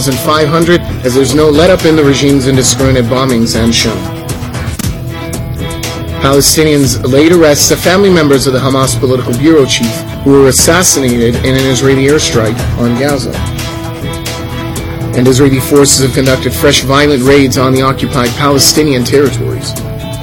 500 as there's no let-up in the regime's indiscriminate bombings and shown. Palestinians laid arrests of family members of the Hamas political bureau chief who were assassinated in an Israeli airstrike on Gaza. And Israeli forces have conducted fresh violent raids on the occupied Palestinian territories.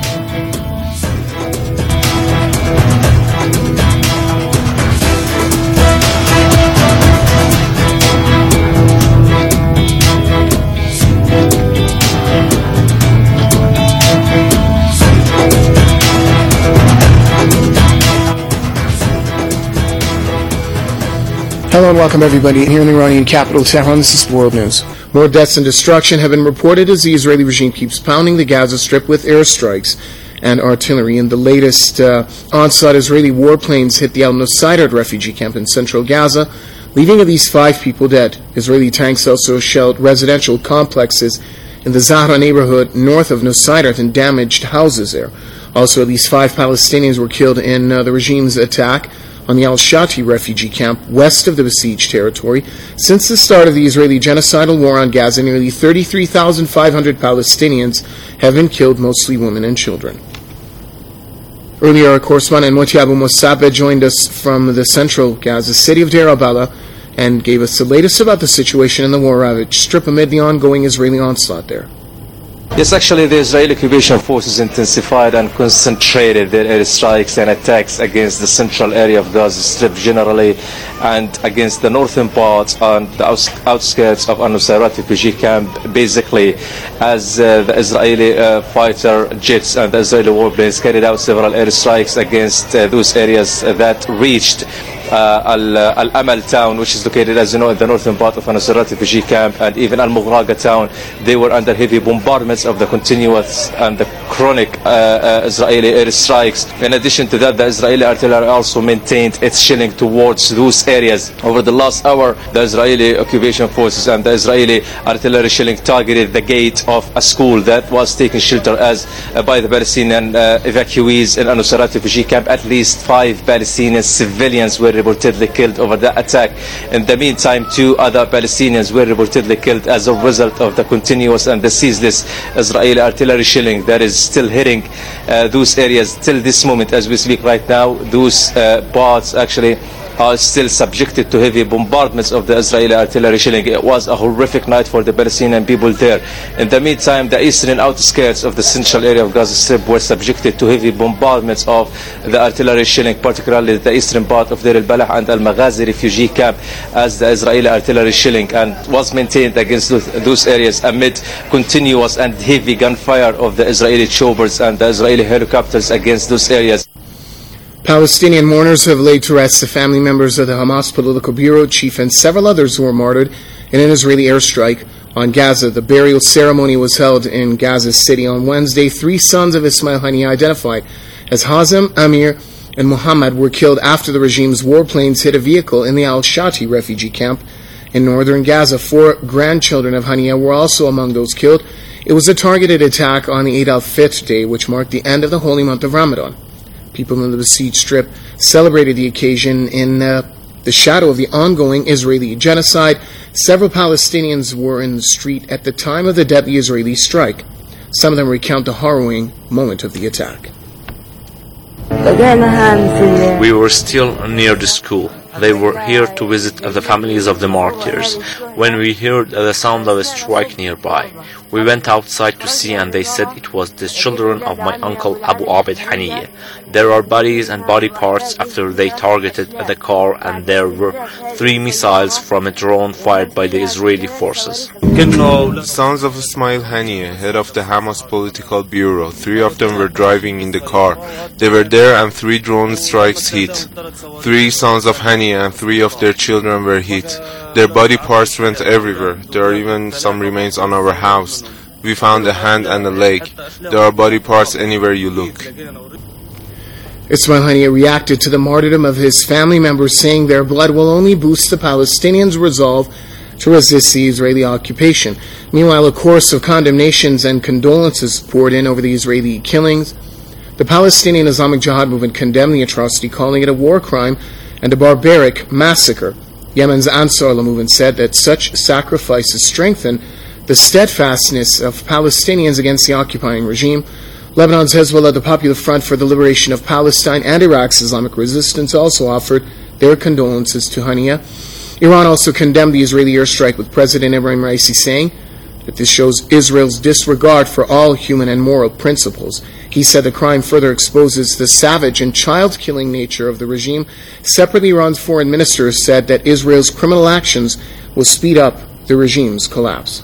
Hello and welcome everybody here in the Iranian capital, Tehran. This is World News. More deaths and destruction have been reported as the Israeli regime keeps pounding the Gaza Strip with airstrikes and artillery. In the latest onslaught, Israeli warplanes hit the Al-Nusayrat refugee camp in central Gaza, leaving at least 5 people dead. Israeli tanks also shelled residential complexes in the Zahra neighborhood north of Nusayrat and damaged houses there. Also, at least 5 Palestinians were killed in the regime's attack on the Al-Shati refugee camp west of the besieged territory. Since the start of the Israeli genocidal war on Gaza, nearly 33,500 Palestinians have been killed, mostly women and children. Earlier, our correspondent Moti Abu Musab joined us from the central Gaza city of Deir al-Balah and gave us the latest about the situation in the war-ravaged strip amid the ongoing Israeli onslaught there. Yes, actually, the Israeli occupation forces intensified and concentrated their airstrikes and attacks against the central area of Gaza Strip generally, and against the northern parts and the outskirts of Al-Nusayrat refugee camp, basically, as the Israeli fighter jets and the Israeli warplanes carried out several airstrikes against those areas that reached Al-Amal town, which is located, as you know, in the northern part of Al-Nusayrat refugee camp, and even Al-Mughraqa town. They were under heavy bombardments of the continuous and the chronic Israeli airstrikes. In addition to that, the Israeli artillery also maintained its shelling towards those areas. Over the last hour, the Israeli occupation forces and the Israeli artillery shelling targeted the gate of a school that was taking shelter as by the Palestinian evacuees in Al-Nusayrat refugee camp. At least 5 Palestinian civilians were reportedly killed over that attack. In the meantime, 2 other Palestinians were reportedly killed as a result of the continuous and the ceaseless Israeli artillery shelling that is still hitting those areas till this moment. As we speak right now, those parts actually are still subjected to heavy bombardments of the Israeli artillery shelling. It was a horrific night for the Palestinian people there. In the meantime, the eastern outskirts of the central area of Gaza Strip were subjected to heavy bombardments of the artillery shelling, particularly the eastern part of Deir al-Balah and Al-Maghazi refugee camp, as the Israeli artillery shelling and was maintained against those areas amid continuous and heavy gunfire of the Israeli choppers and the Israeli helicopters against those areas. Palestinian mourners have laid to rest the family members of the Hamas political bureau chief and several others who were martyred in an Israeli airstrike on Gaza. The burial ceremony was held in Gaza City on Wednesday. 3 sons of Ismail Haniyeh, identified as Hazem, Amir, and Muhammad, were killed after the regime's warplanes hit a vehicle in the Al-Shati refugee camp in northern Gaza. 4 grandchildren of Haniyeh were also among those killed. It was a targeted attack on the Eid al-Fitr day, which marked the end of the holy month of Ramadan. People in the besieged strip celebrated the occasion in the shadow of the ongoing Israeli genocide. Several Palestinians were in the street at the time of the deadly Israeli strike. Some of them recount the harrowing moment of the attack. We were still near the school. They were here to visit the families of the martyrs when we heard the sound of a strike nearby. We went outside to see, and they said it was the children of my uncle Abu Abed Haniyeh. There are bodies and body parts after they targeted the car, and there were 3 missiles from a drone fired by the Israeli forces. Sons of Ismail Haniyeh, head of the Hamas political bureau. 3 of them were driving in the car. They were there and 3 drone strikes hit. 3 sons of Haniyeh and 3 of their children were hit. Their body parts went everywhere. There are even some remains on our house. We found a hand and a leg. There are body parts anywhere you look. Ismail Haniyeh reacted to the martyrdom of his family members, saying their blood will only boost the Palestinians' resolve to resist the Israeli occupation. Meanwhile, a chorus of condemnations and condolences poured in over the Israeli killings. The Palestinian Islamic Jihad movement condemned the atrocity, calling it a war crime and a barbaric massacre. Yemen's Ansar movement said that such sacrifices strengthen the steadfastness of Palestinians against the occupying regime. Lebanon's Hezbollah, the Popular Front for the Liberation of Palestine, and Iraq's Islamic Resistance also offered their condolences to Haniya. Iran also condemned the Israeli airstrike, with President Ibrahim Raisi saying that this shows Israel's disregard for all human and moral principles. He said the crime further exposes the savage and child-killing nature of the regime. Separately, Iran's foreign minister said that Israel's criminal actions will speed up the regime's collapse.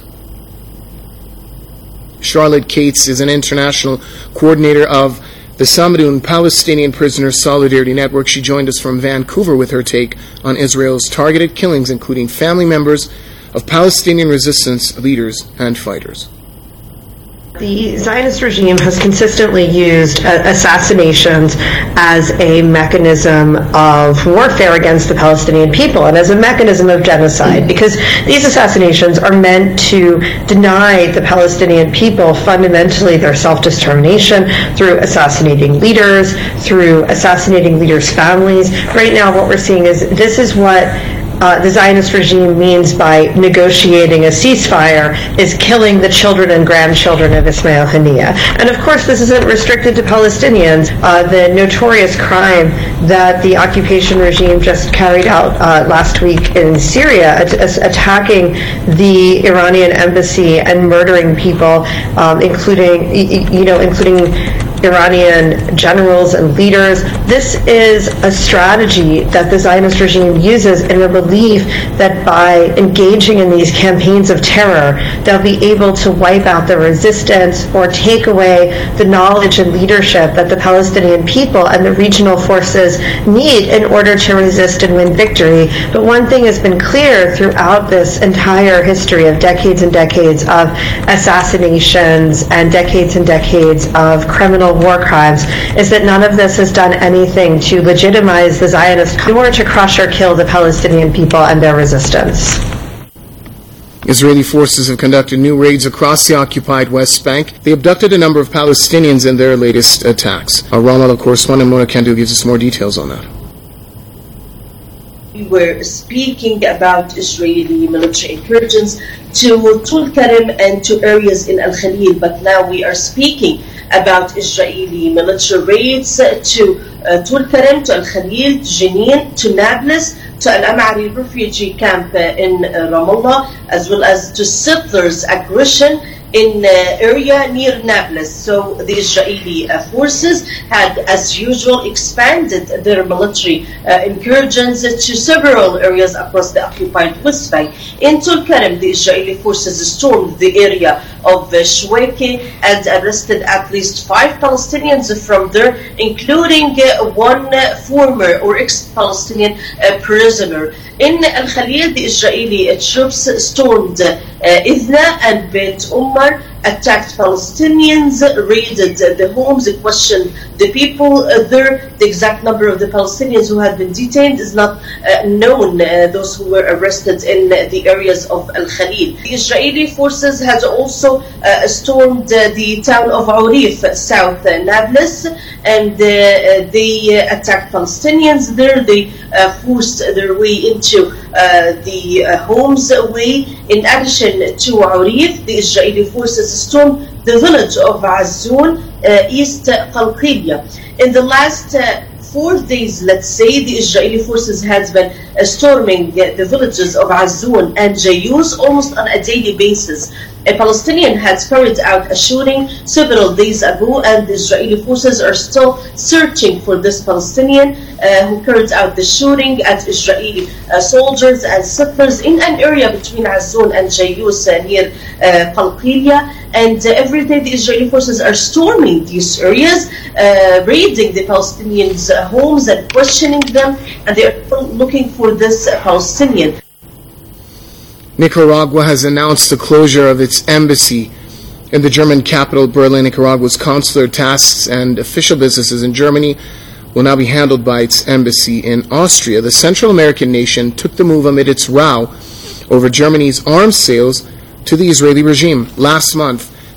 Charlotte Cates is an international coordinator of the Samadoun Palestinian Prisoners Solidarity Network. She joined us from Vancouver with her take on Israel's targeted killings, including family members of Palestinian resistance leaders and fighters. The Zionist regime has consistently used assassinations as a mechanism of warfare against the Palestinian people and as a mechanism of genocide, because these assassinations are meant to deny the Palestinian people fundamentally their self-determination through assassinating leaders, through assassinating leaders' families. Right now what we're seeing is this is what the Zionist regime means by negotiating a ceasefire, is killing the children and grandchildren of Ismail Haniyeh. And of course this isn't restricted to Palestinians. The notorious crime that the occupation regime just carried out last week in Syria, attacking the Iranian embassy and murdering people, including Iranian generals and leaders. This is a strategy that the Zionist regime uses in the belief that by engaging in these campaigns of terror, they'll be able to wipe out the resistance or take away the knowledge and leadership that the Palestinian people and the regional forces need in order to resist and win victory. But one thing has been clear throughout this entire history of decades and decades of assassinations and decades of criminal war crimes is that none of this has done anything to legitimize the Zionists nor to crush or kill the Palestinian people and their resistance. Israeli forces have conducted new raids across the occupied West Bank. They abducted a number of Palestinians in their latest attacks. Our Ramallah correspondent Mona Kandu gives us more details on that. We were speaking about Israeli military incursions to Tul Karim and to areas in Al-Khalil, but now we are speaking about Israeli military raids to Tul Karim, to Al-Khalil, to Jenin, to Nablus, to Al-Amari refugee camp in Ramallah, as well as to settlers' aggression in area near Nablus. So the Israeli forces had, as usual, expanded their military incursions to several areas across the occupied West Bank. In Tul Karim, the Israeli forces stormed the area of Shweke and arrested at least 5 Palestinians from there, including one former or ex-Palestinian prisoner. In Al-Khalil, the Israeli troops stormed Idna and Beit Umar, attacked Palestinians, raided the homes, questioned the people there. The exact number of the Palestinians who had been detained is not known, those who were arrested in the areas of Al-Khalil. The Israeli forces had also stormed the town of Urif, South Nablus, and they attacked Palestinians there. They forced their way into the homes away. In addition to Urif, the Israeli forces stormed the village of Azzoun, East Qalqilia. In the last 4 days, let's say, the Israeli forces had been storming the villages of Azzoun and Jayus almost on a daily basis. A Palestinian had carried out a shooting several days ago, and the Israeli forces are still searching for this Palestinian who carried out the shooting at Israeli soldiers and settlers in an area between Azzoun and Jayus near Qalqilia. And every day the Israeli forces are storming these areas, raiding the Palestinians' homes and questioning them, and they are looking for this Palestinian. Nicaragua has announced the closure of its embassy in the German capital, Berlin. Nicaragua's consular tasks and official businesses in Germany will now be handled by its embassy in Austria. The Central American nation took the move amid its row over Germany's arms sales to the Israeli regime. Last month,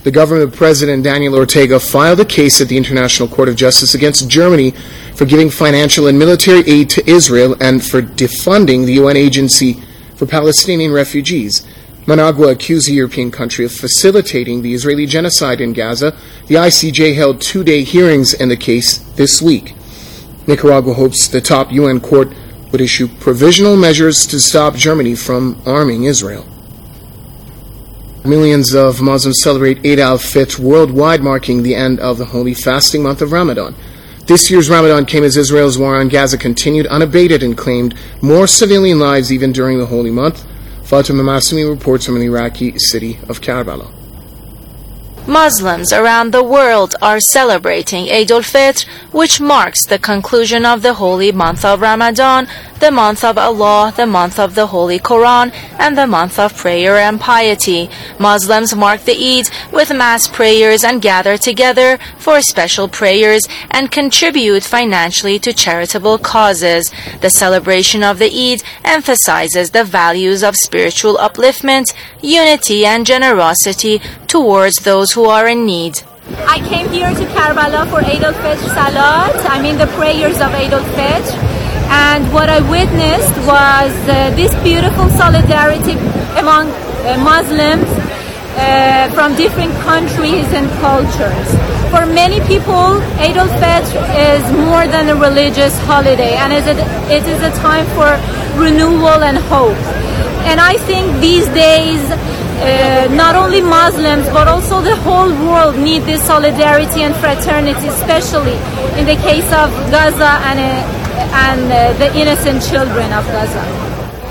The government of President Daniel Ortega filed a case at the International Court of Justice against Germany for giving financial and military aid to Israel and for defunding the UN Agency for Palestinian Refugees. Managua accused the European country of facilitating the Israeli genocide in Gaza. The ICJ held 2-day hearings in the case this week. Nicaragua hopes the top UN court would issue provisional measures to stop Germany from arming Israel. Millions of Muslims celebrate Eid al-Fitr worldwide, marking the end of the holy fasting month of Ramadan. This year's Ramadan came as Israel's war on Gaza continued unabated and claimed more civilian lives even during the holy month. Fatima Masumi reports from the Iraqi city of Karbala. Muslims around the world are celebrating Eid al-Fitr, which marks the conclusion of the holy month of Ramadan, the month of Allah, the month of the Holy Quran, and the month of prayer and piety. Muslims mark the Eid with mass prayers and gather together for special prayers and contribute financially to charitable causes. The celebration of the Eid emphasizes the values of spiritual upliftment, unity, and generosity towards those who are in need. I came here to Karbala for Eid al-Fitr Salat, the prayers of Eid al-Fitr, and what I witnessed was this beautiful solidarity among Muslims from different countries and cultures. For many people, Eid al-Fitr is more than a religious holiday, and it is a time for renewal and hope. And I think these days, not only Muslims, but also the whole world need this solidarity and fraternity, especially in the case of Gaza and the innocent children of Gaza.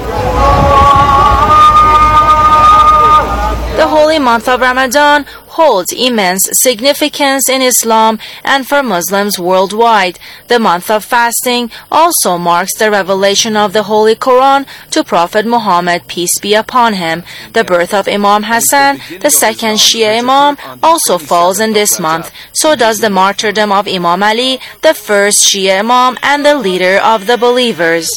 The holy month of Ramadan holds immense significance in Islam and for Muslims worldwide. The month of fasting also marks the revelation of the Holy Quran to Prophet Muhammad, peace be upon him. The birth of Imam Hassan, the second Shia Imam, also falls in this month. So does the martyrdom of Imam Ali, the first Shia Imam and the leader of the believers.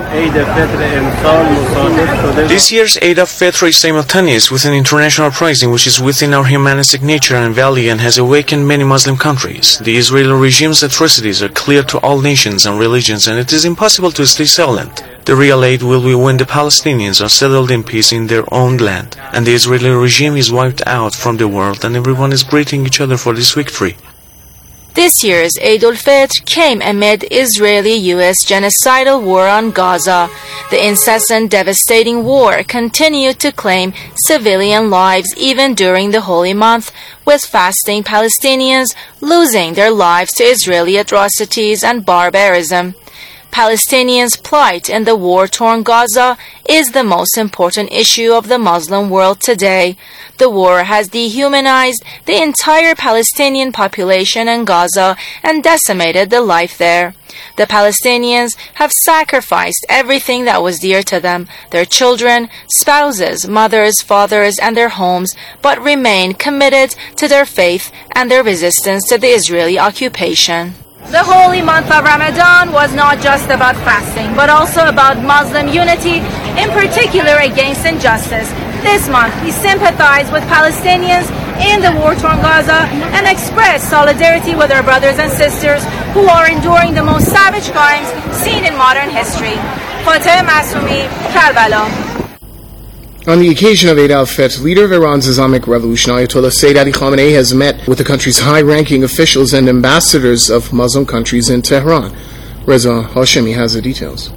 This year's Eid al-Fitr is simultaneous with an international uprising which is within our humanistic nature and value and has awakened many Muslim countries. The Israeli regime's atrocities are clear to all nations and religions, and it is impossible to stay silent. The real aid will be when the Palestinians are settled in peace in their own land, and the Israeli regime is wiped out from the world, and everyone is greeting each other for this victory. This year's Eid al-Fitr came amid Israeli-U.S. genocidal war on Gaza. The incessant devastating war continued to claim civilian lives even during the holy month, with fasting Palestinians losing their lives to Israeli atrocities and barbarism. Palestinians' plight in the war-torn Gaza is the most important issue of the Muslim world today. The war has dehumanized the entire Palestinian population in Gaza and decimated the life there. The Palestinians have sacrificed everything that was dear to them, their children, spouses, mothers, fathers, and their homes, but remain committed to their faith and their resistance to the Israeli occupation. The holy month of Ramadan was not just about fasting, but also about Muslim unity, in particular against injustice. This month, we sympathize with Palestinians in the war-torn Gaza and express solidarity with our brothers and sisters who are enduring the most savage crimes seen in modern history. Fatima Masumi, Karbala. On the occasion of Eid al-Fitr, leader of Iran's Islamic Revolution, Ayatollah Sayyid Ali Khamenei, has met with the country's high-ranking officials and ambassadors of Muslim countries in Tehran. Reza Hashemi has the details.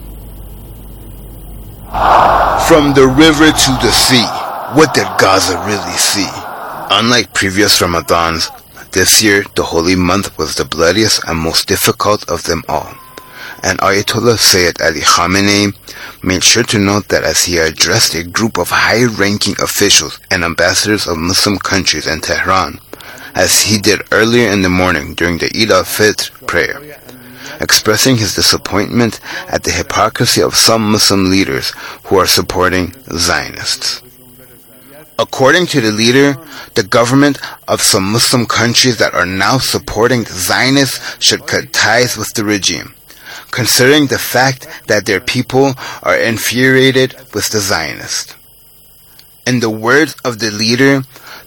From the river to the sea, what did Gaza really see? Unlike previous Ramadans, this year the holy month was the bloodiest and most difficult of them all. And Ayatollah Sayyid Ali Khamenei made sure to note that as he addressed a group of high-ranking officials and ambassadors of Muslim countries in Tehran, as he did earlier in the morning during the Eid al-Fitr prayer, expressing his disappointment at the hypocrisy of some Muslim leaders who are supporting Zionists. According to the leader, the government of some Muslim countries that are now supporting the Zionists should cut ties with the regime, considering the fact that their people are infuriated with the Zionists. In the words of the leader,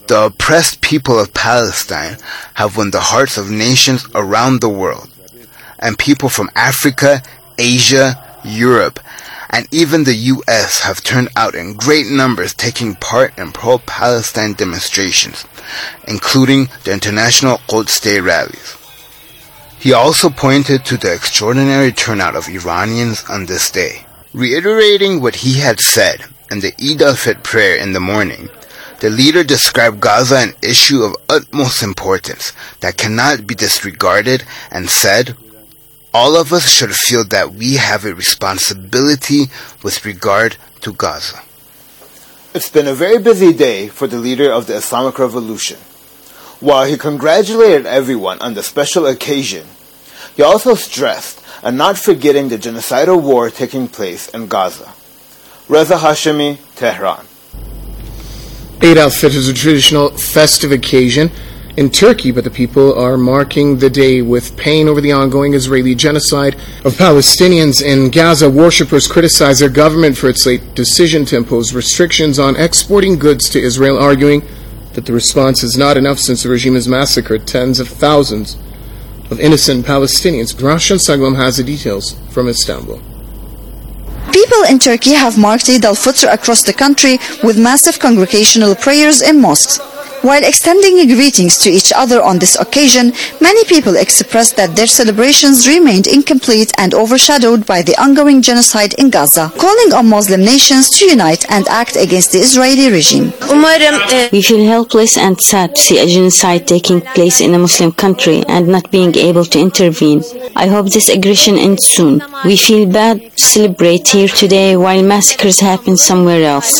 The oppressed people of Palestine have won the hearts of nations around the world, and people from Africa, Asia, Europe, and even the U.S. have turned out in great numbers taking part in pro-Palestine demonstrations, including the International Quds Day rallies. He also pointed to the extraordinary turnout of Iranians on this day. Reiterating what he had said in the Eid al-Fitr prayer in the morning, the leader described Gaza an issue of utmost importance that cannot be disregarded and said, "All of us should feel that we have a responsibility with regard to Gaza." It's been a very busy day for the leader of the Islamic Revolution. While he congratulated everyone on the special occasion, he also stressed on not forgetting the genocidal war taking place in Gaza. Reza Hashemi, Tehran. Eid al-Fitr is a traditional festive occasion in Turkey, but the people are marking the day with pain over the ongoing Israeli genocide of Palestinians in Gaza. Worshippers criticize their government for its late decision to impose restrictions on exporting goods to Israel, arguing that the response is not enough since the regime has massacred tens of thousands of innocent Palestinians. Rashan Saglam has the details from Istanbul. People in Turkey have marked Eid al-Fitr across the country with massive congregational prayers in mosques. While extending greetings to each other on this occasion, many people expressed that their celebrations remained incomplete and overshadowed by the ongoing genocide in Gaza, calling on Muslim nations to unite and act against the Israeli regime. We feel helpless and sad to see a genocide taking place in a Muslim country and not being able to intervene. I hope this aggression ends soon. We feel bad to celebrate here today while massacres happen somewhere else.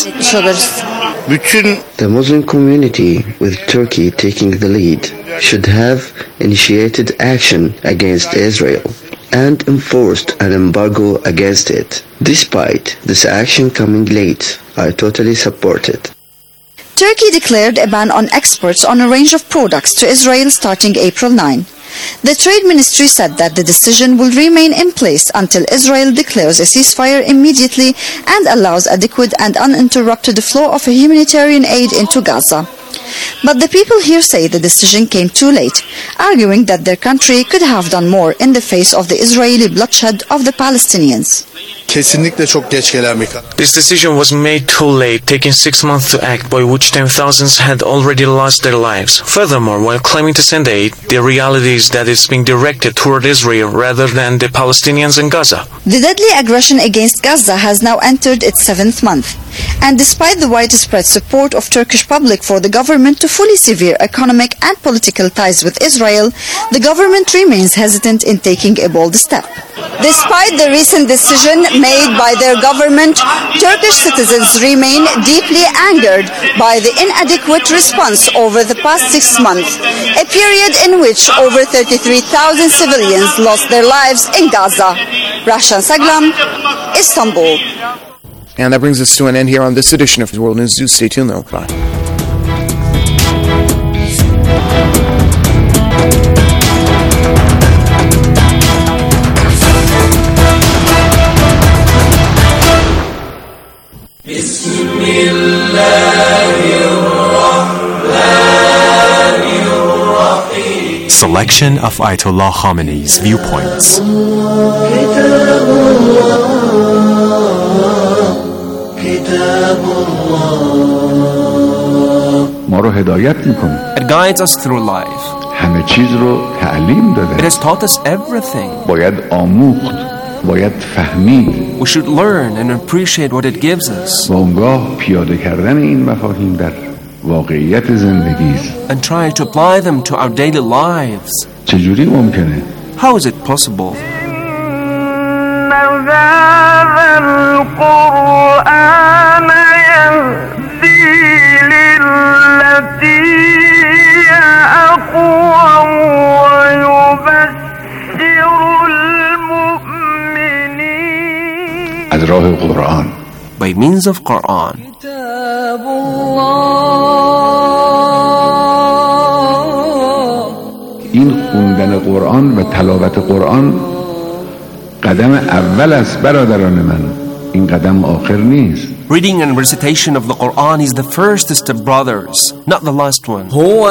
The Muslim community, with Turkey taking the lead, should have initiated action against Israel and enforced an embargo against it. Despite this action coming late, I totally support it. Turkey declared a ban on exports on a range of products to Israel starting April 9. The Trade Ministry said that the decision will remain in place until Israel declares a ceasefire immediately and allows adequate and uninterrupted flow of humanitarian aid into Gaza. But the people here say the decision came too late, arguing that their country could have done more in the face of the Israeli bloodshed of the Palestinians. This decision was made too late, taking 6 months to act, by which time thousands had already lost their lives. Furthermore, while claiming to send aid, the reality is that it's being directed toward Israel rather than the Palestinians in Gaza. The deadly aggression against Gaza has now entered its 7th month. And despite the widespread support of Turkish public for the government to fully sever economic and political ties with Israel, the government remains hesitant in taking a bold step. Despite the recent decision made by their government, Turkish citizens remain deeply angered by the inadequate response over the past 6 months, a period in which over 33,000 civilians lost their lives in Gaza. Rashan Saglam, Istanbul. And that brings us to an end here on this edition of World News. Do stay tuned though. Bye. Selection of Ayatollah Khamenei's viewpoints. It guides us through life. It has taught us everything. We should learn and appreciate what it gives us. And try to apply them to our daily lives. How is it possible? By means of Quran. این خوندن قرآن و تلاوت قرآن قدم اول است برادران من. این قدم آخر نیست. Reading and recitation of the Quran is the first step, brothers, not the last one. هو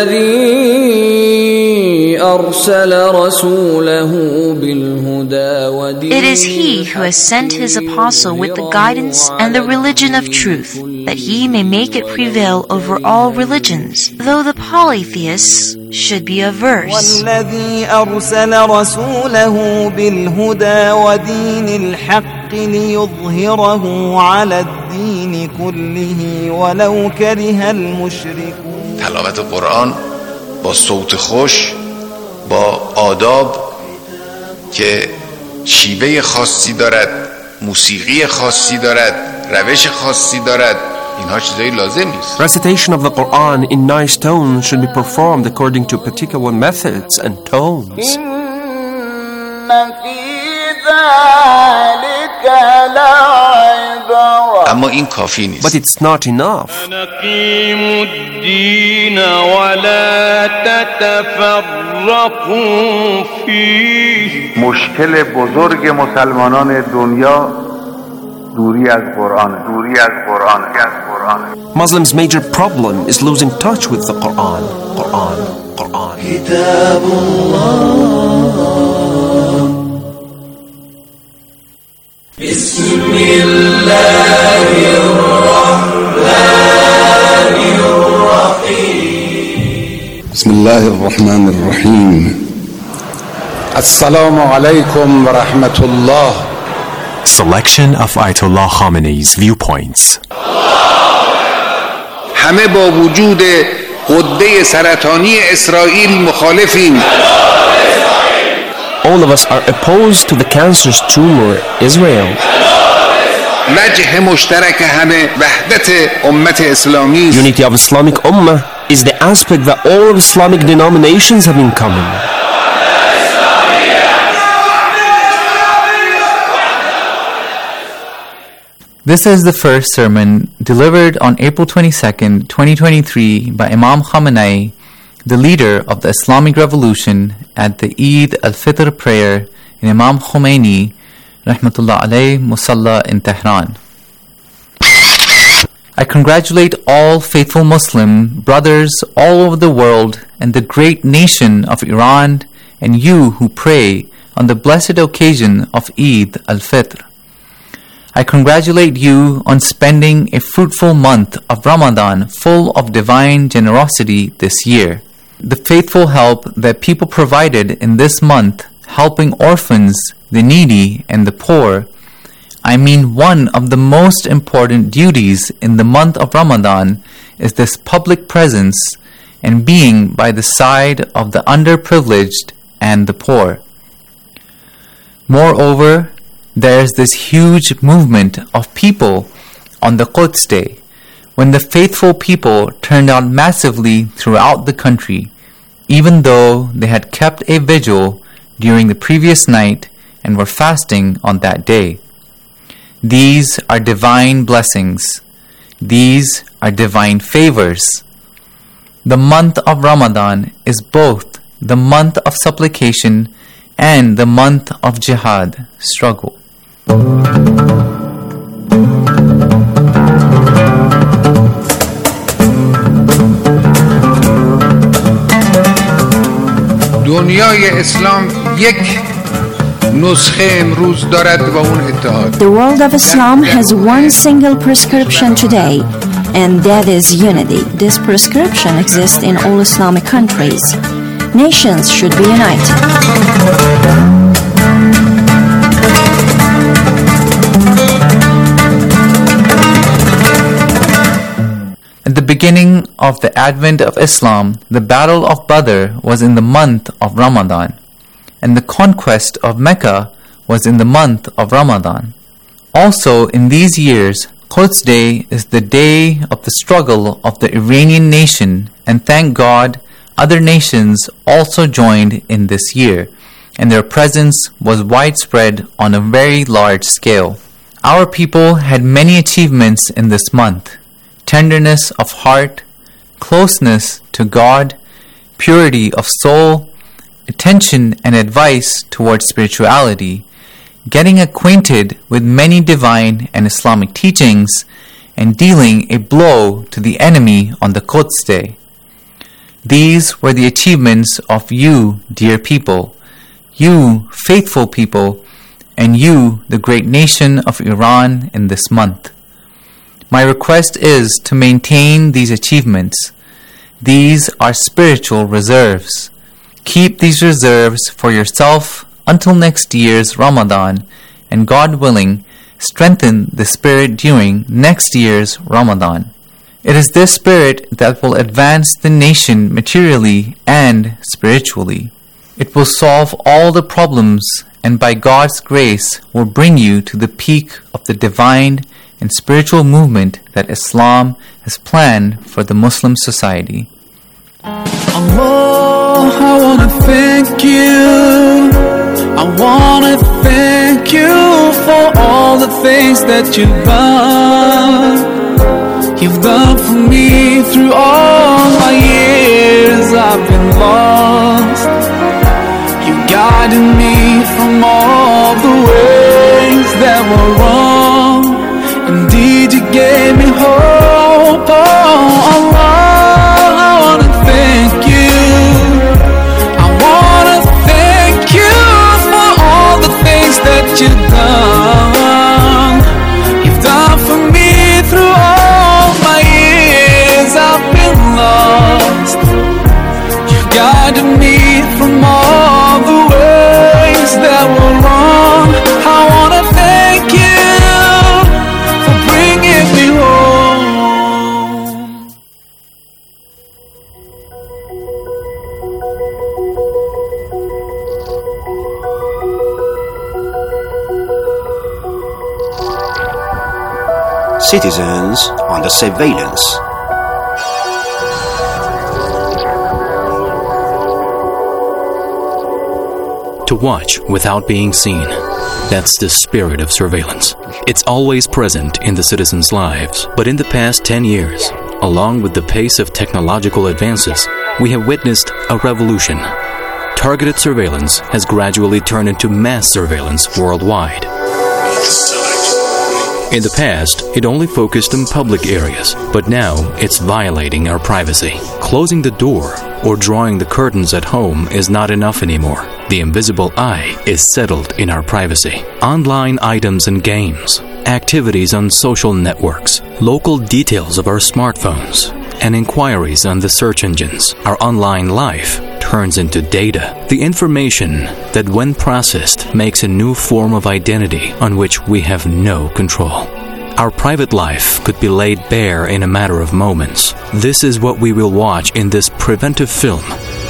الذي أرسل رسوله بالهدى ودين. It is He who has sent His apostle with the guidance and the religion of truth, that He may make it prevail over all religions, though the polytheists should be averse. والذي أرسل رسوله بالهدى ودين الحق ليظهره على الدين كله ولو كره المشركون. تلاوت قرآن با صوت خوش، با آداب که شیوه خاصی دارد، موسیقی خاصی دارد، روش خاصی دارد، اینها چیزایی لازم نیست. Recitation of the Quran in nice tones should be performed according to particular methods and tones. اما این کافی نیست. But it's not enough. نقيموا الدين ولا تتفرقوا فيه. مشکل بزرگ مسلمانان دنیا دوری از قرآن. Muslims' major problem is losing touch with the Quran. كتاب الله. بسم الله الرحمن الرحيم. بسم الله الرحمن الرحيم. السلام عليكم ورحمة الله. Selection of Ayatollah Khamenei's viewpoints. همه با وجود غده سرطانی اسرائیل مخالفیم. All of us are opposed to the cancerous tumor, Israel. وجه مشترک همه وحدت امت اسلامی. Unity of Islamic Ummah is the aspect that all of Islamic denominations have in common. This is the first sermon delivered on April 22nd, 2023 by Imam Khamenei, the leader of the Islamic Revolution, at the Eid al-Fitr prayer in Imam Khomeini Rahmatullah Alayh Musalla in Tehran. I congratulate all faithful Muslim brothers all over the world and the great nation of Iran and you who pray on the blessed occasion of Eid al-Fitr. I congratulate you on spending a fruitful month of Ramadan full of divine generosity this year. The faithful help that people provided in this month, helping orphans, the needy, and the poor, I mean one of the most important duties in the month of Ramadan is this public presence and being by the side of the underprivileged and the poor. Moreover, there is this huge movement of people on the Quds Day, when the faithful people turned out massively throughout the country, even though they had kept a vigil during the previous night and were fasting on that day. These are divine blessings. These are divine favors. The month of Ramadan is both the month of supplication and the month of jihad, struggle. دنیای اسلام یک نسخه امروز دارد و اون اتحاد. The world of Islam has one single prescription today, and that is unity. This prescription exists in all Islamic countries. Nations should be united. At the beginning of the advent of Islam, the Battle of Badr was in the month of Ramadan, and the conquest of Mecca was in the month of Ramadan. Also, in these years, Quds Day is the day of the struggle of the Iranian nation, and thank God, other nations also joined in this year, and their presence was widespread on a very large scale. Our people had many achievements in this month: tenderness of heart, closeness to God, purity of soul, attention and advice towards spirituality, getting acquainted with many divine and Islamic teachings, and dealing a blow to the enemy on the Quds Day. These were the achievements of you, dear people, you, faithful people, and you, the great nation of Iran, in this month. My request is to maintain these achievements. These are spiritual reserves. Keep these reserves for yourself until next year's Ramadan, and God willing, strengthen the spirit during next year's Ramadan. It is this spirit that will advance the nation materially and spiritually. It will solve all the problems, and by God's grace will bring you to the peak of the divine and spiritual movement that Islam has planned for the Muslim society. Allah, I wanna thank you. I wanna thank you for all the things that you've done. You've done for me through all my years I've been lost. You guided me from all the ways that were wrong. Indeed, you gave me hope. Oh, Allah, I wanna thank you. I wanna thank you for all the things that you've done. You've done for me through all my years I've been lost. You guided me from all the ways that were wrong. I wanna thank you for bringing me home. Citizens under surveillance. To watch without being seen. That's the spirit of surveillance. It's always present in the citizens' lives. But in the past 10 years, along with the pace of technological advances, we have witnessed a revolution. Targeted surveillance has gradually turned into mass surveillance worldwide. In the past, it only focused on public areas, but now it's violating our privacy. Closing the door or drawing the curtains at home is not enough anymore. The invisible eye is settled in our privacy. Online items and games, activities on social networks, local details of our smartphones, and inquiries on the search engines. Our online life turns into data. The information that, when processed, makes a new form of identity on which we have no control. Our private life could be laid bare in a matter of moments. This is what we will watch in this preventive film.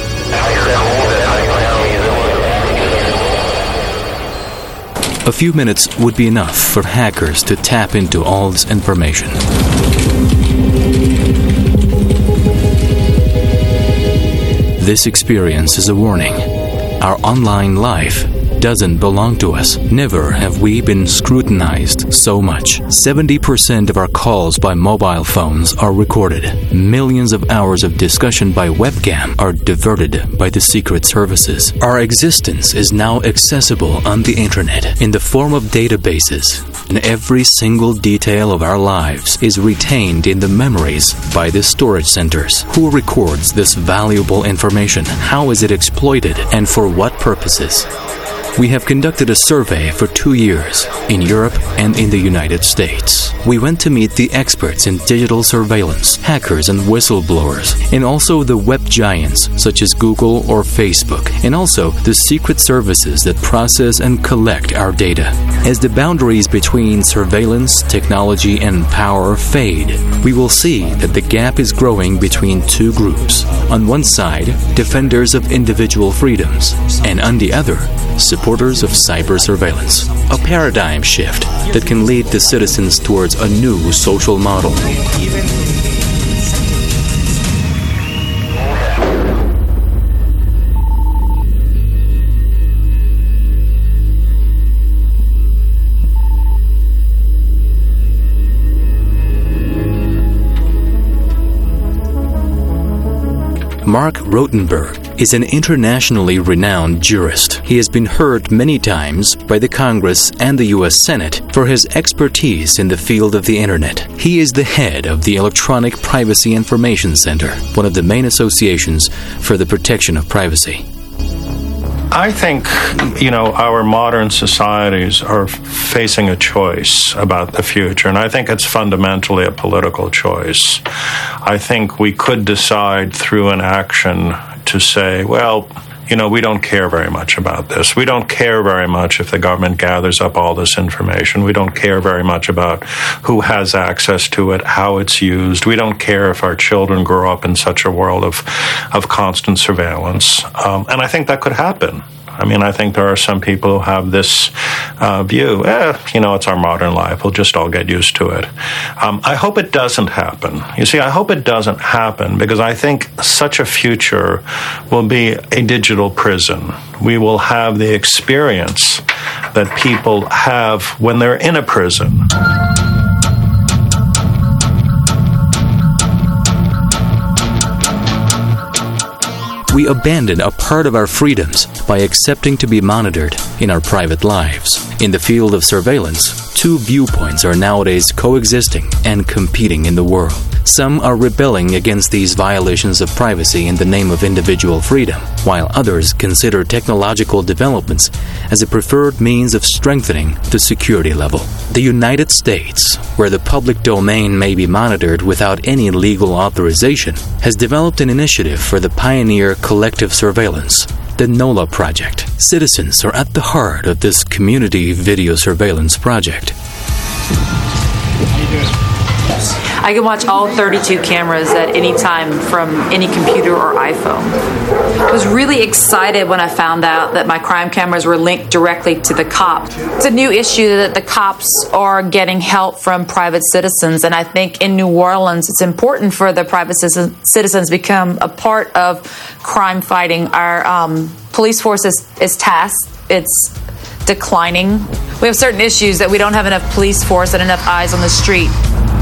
A few minutes would be enough for hackers to tap into all this information. This experience is a warning. Our online life doesn't belong to us. Never have we been scrutinized so much. 70% of our calls by mobile phones are recorded. Millions of hours of discussion by webcam are diverted by the secret services. Our existence is now accessible on the internet in the form of databases, and every single detail of our lives is retained in the memories by the storage centers. Who records this valuable information? How is it exploited, and for what purposes? We have conducted a survey for 2 years in Europe and in the United States. We went to meet the experts in digital surveillance, hackers and whistleblowers, and also the web giants such as Google or Facebook, and also the secret services that process and collect our data. As the boundaries between surveillance, technology, and power fade, we will see that the gap is growing between two groups. On one side, defenders of individual freedoms, and on the other, supporters of cyber surveillance. A paradigm shift that can lead the citizens towards a new social model. Mark Rotenberg is an internationally renowned jurist. He has been heard many times by the Congress and the U.S. Senate for his expertise in the field of the Internet. He is the head of the Electronic Privacy Information Center, one of the main associations for the protection of privacy. I think, our modern societies are facing a choice about the future, and I think it's fundamentally a political choice. I think we could decide through an action to say, well, we don't care very much about this. We don't care very much if the government gathers up all this information. We don't care very much about who has access to it, how it's used. We don't care if our children grow up in such a world of constant surveillance. And I think that could happen. I think there are some people who have this view, it's our modern life. We'll just all get used to it. I hope it doesn't happen. You see, I hope it doesn't happen because I think such a future will be a digital prison. We will have the experience that people have when they're in a prison. We abandon a part of our freedoms by accepting to be monitored in our private lives. In the field of surveillance, two viewpoints are nowadays coexisting and competing in the world. Some are rebelling against these violations of privacy in the name of individual freedom, while others consider technological developments as a preferred means of strengthening the security level. The United States, where the public domain may be monitored without any legal authorization, has developed an initiative for the pioneer collective surveillance, the NOLA project. Citizens are at the heart of this community video surveillance project. I can watch all 32 cameras at any time from any computer or iPhone. I was really excited when I found out that my crime cameras were linked directly to the cops. It's a new issue that the cops are getting help from private citizens, and I think in New Orleans it's important for the private citizens to become a part of crime fighting. Our police force is tasked. It's declining. We have certain issues that we don't have enough police force and enough eyes on the street.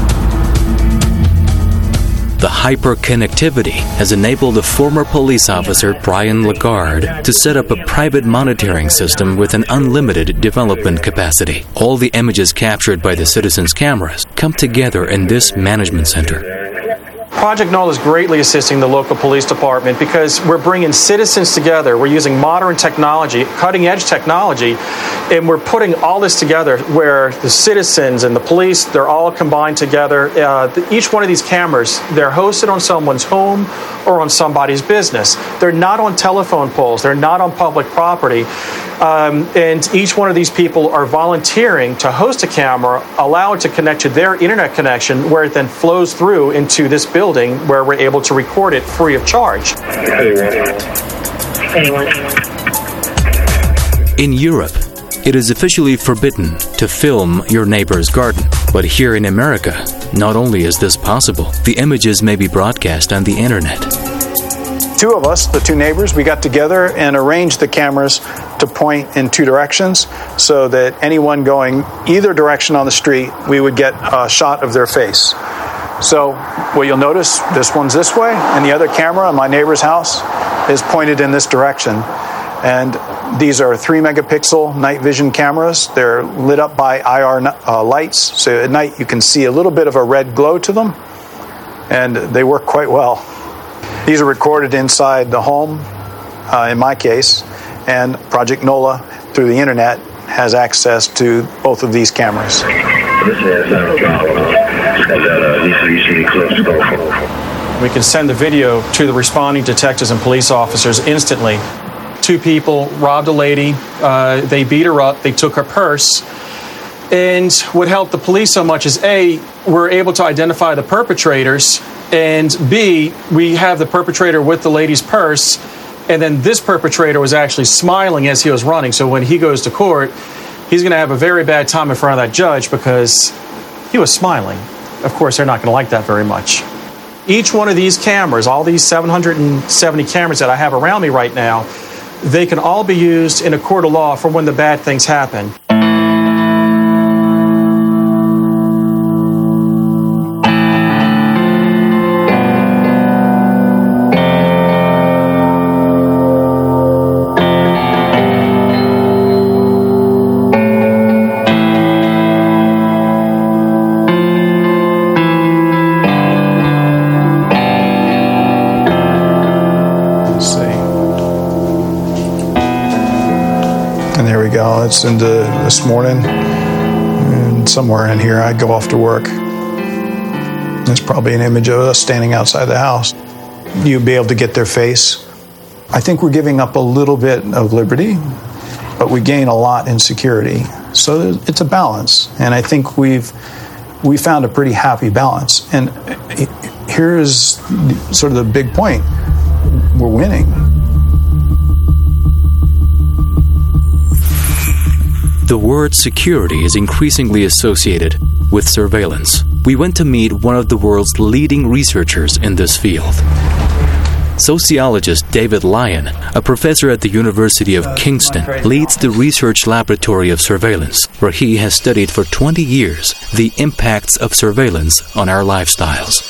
The hyperconnectivity has enabled a former police officer, Brian Lagarde, to set up a private monitoring system with an unlimited development capacity. All the images captured by the citizens' cameras come together in this management center. Project NOLA is greatly assisting the local police department because we're bringing citizens together. We're using modern technology, cutting-edge technology, and we're putting all this together where the citizens and the police, they're all combined together. Each one of these cameras, they're hosted on someone's home or on somebody's business. They're not on telephone poles. They're not on public property. And each one of these people are volunteering to host a camera, allow it to connect to their internet connection, where it then flows through into this building where we're able to record it free of charge. In Europe, it is officially forbidden to film your neighbor's garden. But here in America, not only is this possible, the images may be broadcast on the internet. Two of us, the two neighbors, we got together and arranged the cameras to point in two directions so that anyone going either direction on the street, we would get a shot of their face. So what you'll notice, this one's this way, and the other camera in my neighbor's house is pointed in this direction. And these are 3 megapixel night vision cameras. They're lit up by IR lights, so at night you can see a little bit of a red glow to them, and they work quite well. These are recorded inside the home, in my case, and Project NOLA, through the internet, has access to both of these cameras. We can send the video to the responding detectives and police officers instantly. 2 people robbed a lady. They beat her up. They took her purse. And what helped the police so much is, A, we're able to identify the perpetrators, and B, we have the perpetrator with the lady's purse, and then this perpetrator was actually smiling as he was running. So when he goes to court, he's going to have a very bad time in front of that judge because he was smiling. Of course, they're not going to like that very much. Each one of these cameras, all these 770 cameras that I have around me right now, they can all be used in a court of law for when the bad things happen. ago. It's into this morning, and somewhere in here I go off to work. There's probably an image of us standing outside the house. You'll be able to get their face. I think we're giving up a little bit of liberty, but we gain a lot in security. So it's a balance, and I think we found a pretty happy balance. And here is sort of the big point. We're winning. The word security is increasingly associated with surveillance. We went to meet one of the world's leading researchers in this field. Sociologist David Lyon, a professor at the University of Kingston, leads the research laboratory of surveillance, where he has studied for 20 years the impacts of surveillance on our lifestyles.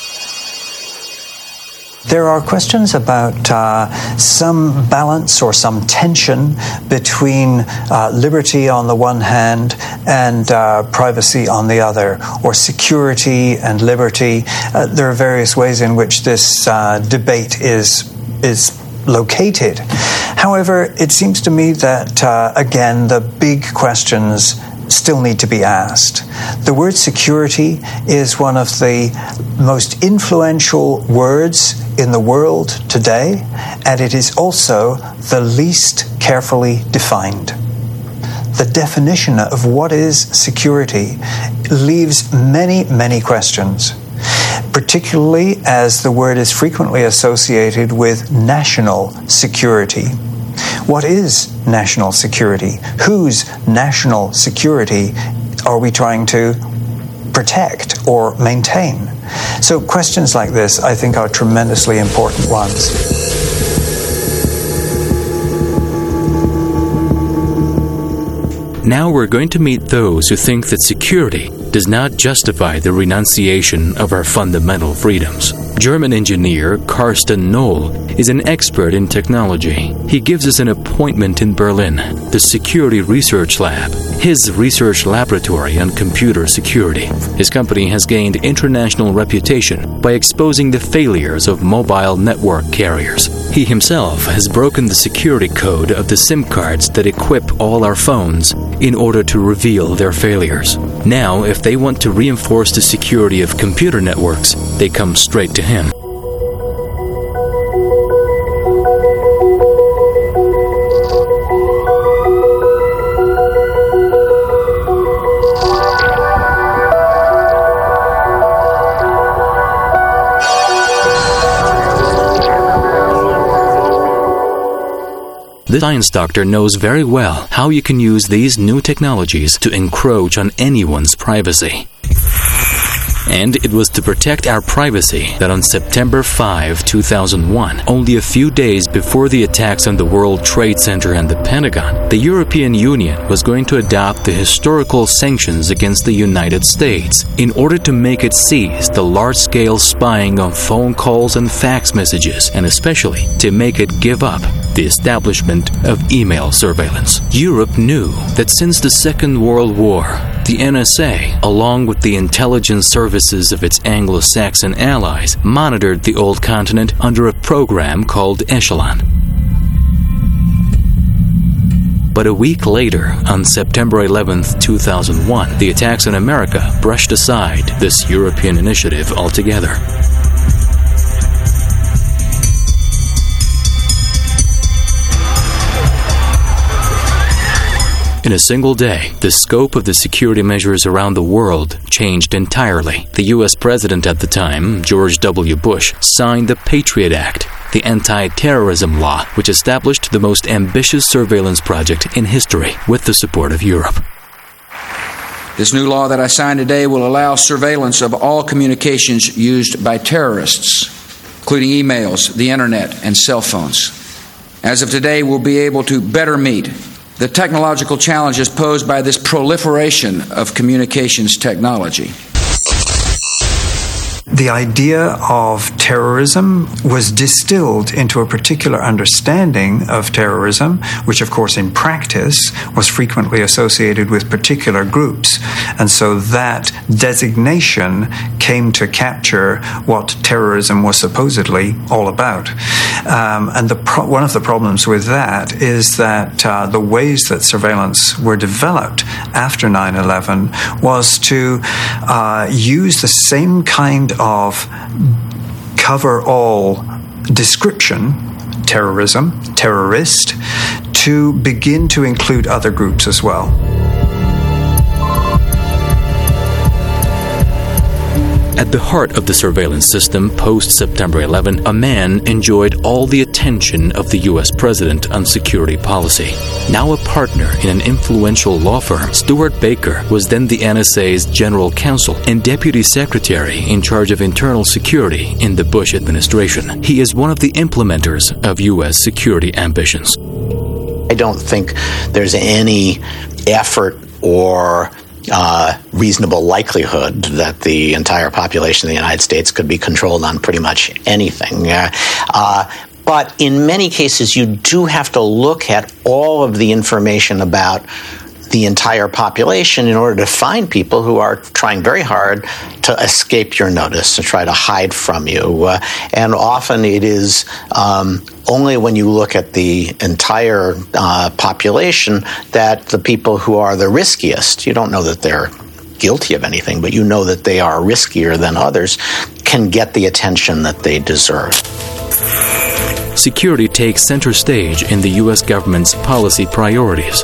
There are questions about some balance or some tension between liberty on the one hand and privacy on the other, or security and liberty. There are various ways in which this debate is located. However, it seems to me that, again, the big questions still need to be asked. The word security is one of the most influential words in the world today, and it is also the least carefully defined. The definition of what is security leaves many, many questions, particularly as the word is frequently associated with national security. What is national security? Whose national security are we trying to protect or maintain? So questions like this, I think, are tremendously important ones. Now we're going to meet those who think that security does not justify the renunciation of our fundamental freedoms. German engineer Carsten Knoll is an expert in technology. He gives us an appointment in Berlin, the Security Research Lab, his research laboratory on computer security. His company has gained international reputation by exposing the failures of mobile network carriers. He himself has broken the security code of the SIM cards that equip all our phones in order to reveal their failures. Now, if they want to reinforce the security of computer networks, they come straight to him. The science doctor knows very well how you can use these new technologies to encroach on anyone's privacy. And it was to protect our privacy that on September 5, 2001, only a few days before the attacks on the World Trade Center and the Pentagon, the European Union was going to adopt the historical sanctions against the United States in order to make it cease the large-scale spying on phone calls and fax messages, and especially to make it give up the establishment of email surveillance. Europe knew that since the Second World War, the NSA, along with the intelligence services of its Anglo-Saxon allies, monitored the old continent under a program called Echelon. But a week later, on September 11, 2001, the attacks on America brushed aside this European initiative altogether. In a single day, the scope of the security measures around the world changed entirely. The U.S. president at the time, George W. Bush, signed the Patriot Act, the anti-terrorism law, which established the most ambitious surveillance project in history with the support of Europe. This new law that I signed today will allow surveillance of all communications used by terrorists, including emails, the internet, and cell phones. As of today, we'll be able to better meet the technological challenges posed by this proliferation of communications technology. The idea of terrorism was distilled into a particular understanding of terrorism, which of course in practice was frequently associated with particular groups. And so that designation came to capture what terrorism was supposedly all about. And one of the problems with that is that the ways that surveillance were developed after 9/11 was to use the same kind of cover-all description, terrorism, terrorist, to begin to include other groups as well. At the heart of the surveillance system post-September 11, a man enjoyed all the attention of the U.S. president on security policy. Now a partner in an influential law firm, Stuart Baker was then the NSA's general counsel and deputy secretary in charge of internal security in the Bush administration. He is one of the implementers of U.S. security ambitions. I don't think there's any effort or reasonable likelihood that the entire population of the United States could be controlled on pretty much anything. But in many cases, you do have to look at all of the information about the entire population in order to find people who are trying very hard to escape your notice, to try to hide from you. And often it is only when you look at the entire population that the people who are the riskiest, you don't know that they're guilty of anything, but you know that they are riskier than others, can get the attention that they deserve. Security takes center stage in the U.S. government's policy priorities.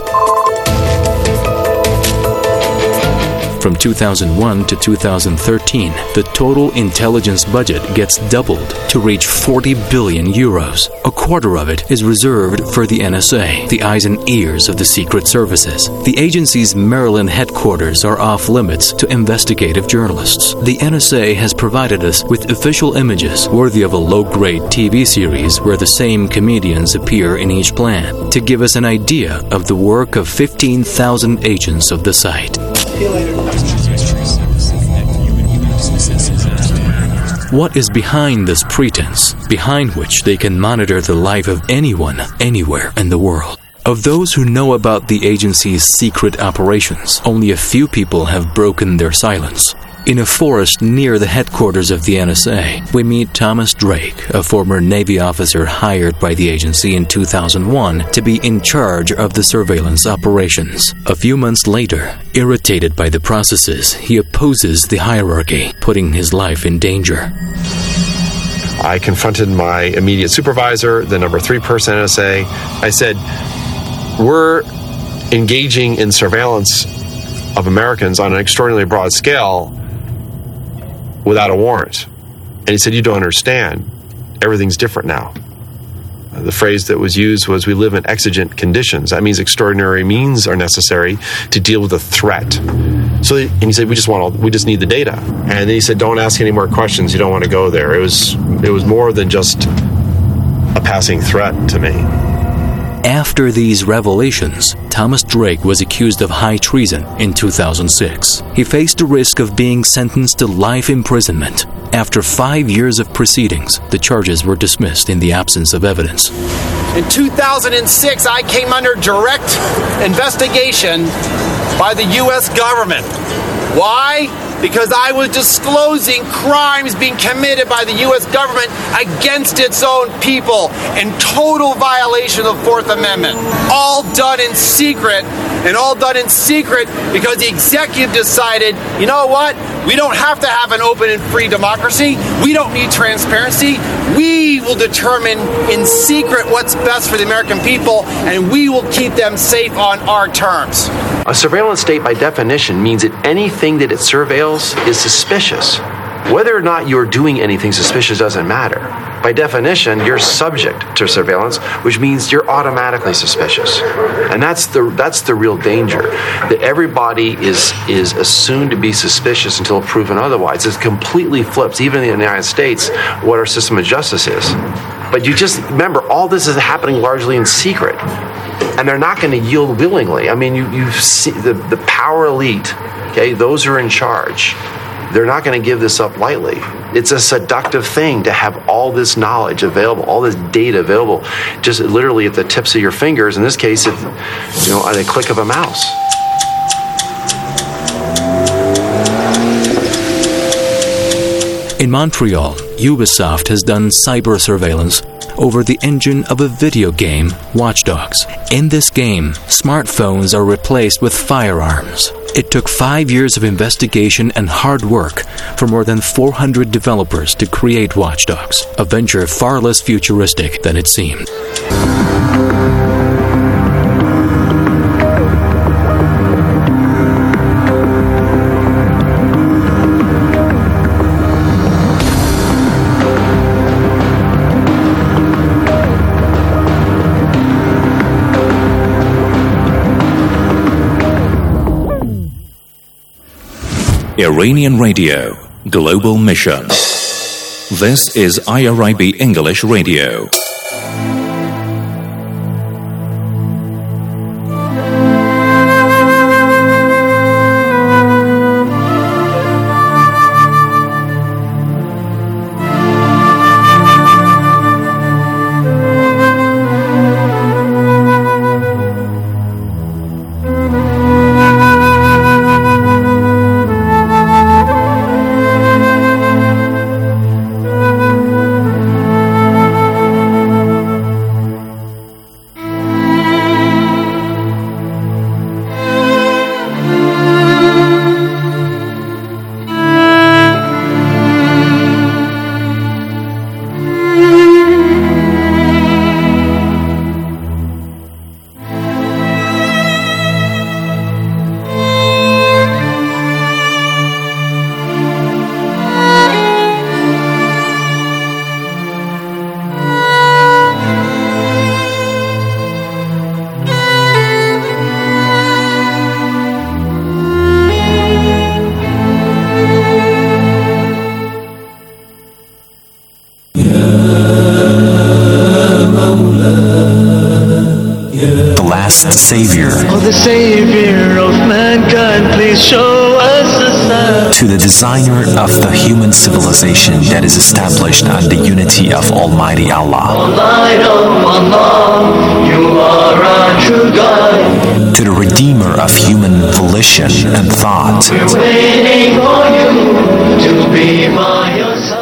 From 2001 to 2013, the total intelligence budget gets doubled to reach 40 billion euros. A quarter of it is reserved for the NSA, the eyes and ears of the secret services. The agency's Maryland headquarters are off limits to investigative journalists. The NSA has provided us with official images worthy of a low-grade TV series where the same comedians appear in each plan, to give us an idea of the work of 15,000 agents of the site. What is behind this pretense, behind which they can monitor the life of anyone, anywhere in the world? Of those who know about the agency's secret operations, only a few people have broken their silence. In a forest near the headquarters of the NSA, we meet Thomas Drake, a former Navy officer hired by the agency in 2001 to be in charge of the surveillance operations. A few months later, irritated by the processes, he opposes the hierarchy, putting his life in danger. I confronted my immediate supervisor, the number 3 person NSA. I said, we're engaging in surveillance of Americans on an extraordinarily broad scale without a warrant. And he said, you don't understand. Everything's different now. The phrase that was used was, we live in exigent conditions. That means extraordinary means are necessary to deal with a threat. So, and he said, we just need the data. And then he said, don't ask any more questions. You don't want to go there. It was more than just a passing threat to me. After these revelations, Thomas Drake was accused of high treason in 2006. He faced the risk of being sentenced to life imprisonment. After 5 years of proceedings, the charges were dismissed in the absence of evidence. In 2006, I came under direct investigation by the U.S. government. Why? Because I was disclosing crimes being committed by the U.S. government against its own people in total violation of the Fourth Amendment. All done in secret, and all done in secret because the executive decided, you know what? We don't have to have an open and free democracy. We don't need transparency. We will determine in secret what's best for the American people, and we will keep them safe on our terms. A surveillance state, by definition, means that anything that it surveils is suspicious. Whether or not you're doing anything suspicious doesn't matter. By definition, you're subject to surveillance, which means you're automatically suspicious. And that's the real danger, that everybody is assumed to be suspicious until proven otherwise. It completely flips, even in the United States, what our system of justice is. But you just remember, all this is happening largely in secret. And they're not going to yield willingly. I mean, you see the power elite, okay, those who are in charge, they're not going to give this up lightly. It's a seductive thing to have all this knowledge available, all this data available, just literally at the tips of your fingers. In this case, at a click of a mouse. In Montreal, Ubisoft has done cyber surveillance over the engine of a video game, Watch Dogs. In this game, smartphones are replaced with firearms. It took 5 years of investigation and hard work for more than 400 developers to create Watch Dogs, a venture far less futuristic than it seemed. Iranian Radio, Global Mission. This is IRIB English Radio. Savior. Oh, the Savior of mankind, please show us a sign. To the designer of the human civilization that is established on the unity of Almighty Allah. Light of Allah, you are our true guide. To the redeemer of human volition and thought. We're waiting for you to be by your side.